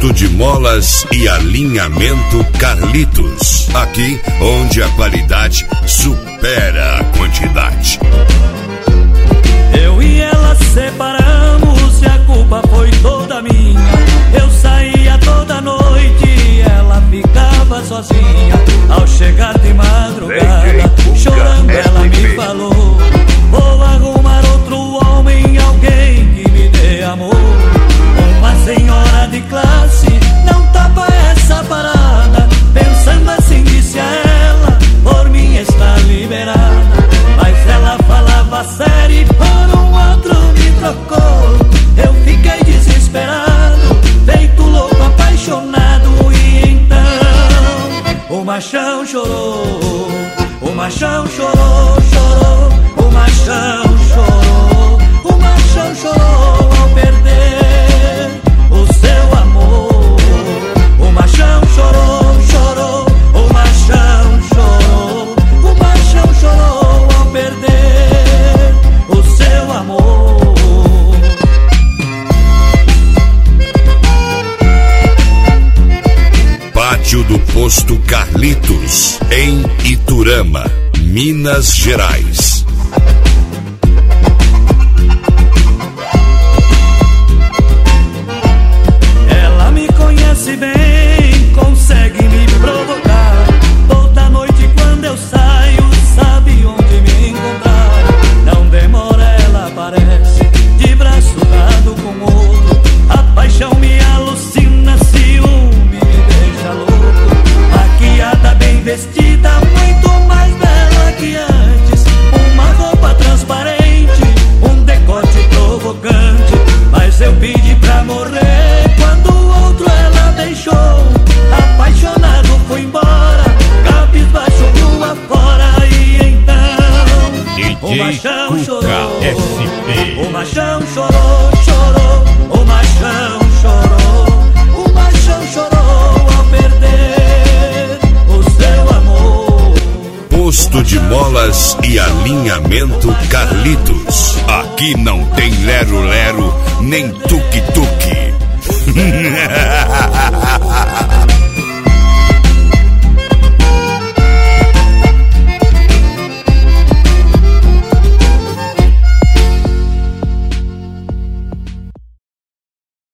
Posto de molas e alinhamento Carlitos. Aqui onde a qualidade supera a quantidade. Eu e ela separamos e a culpa foi toda minha. Eu saía toda noite e ela ficava sozinha. Ao chegar de madrugada, chorando ela me falou: vou arrumar outro homem, alguém que me dê amor. Uma senhora de classe não tapa essa parada. Pensando assim disse a ela: por mim está liberada. Mas ela falava sério e por um outro me trocou. Eu fiquei desesperado, feito louco, apaixonado. E então o machão chorou, o machão chorou, chorou. O machão chorou, o machão chorou ao perder o seu amor. O machão chorou, chorou. O machão chorou, o machão chorou ao perder o seu amor. Pátio do Posto Carlitos, em Iturama, Minas Gerais. Ela me conhece bem, consegue me provocar. Toda noite quando eu saio, sabe onde me encontrar. Não demora, ela aparece, de braço dado com outro. A paixão me alucina, ciúme me deixa louco. Maquiada, bem vestida, muito mais bela que antes. Uma roupa transparente, um decote provocante. Mas eu pedi pra morrer quando o outro ela deixou. Apaixonado fui embora, cabisbaixo rua fora. E então o machão chorou, o machão chorou, chorou. O machão chorou, o machão chorou ao perder o seu amor. Posto de molas e alinhamento Carlitos. Aqui não tem lero-lero, nem tuque-tuque.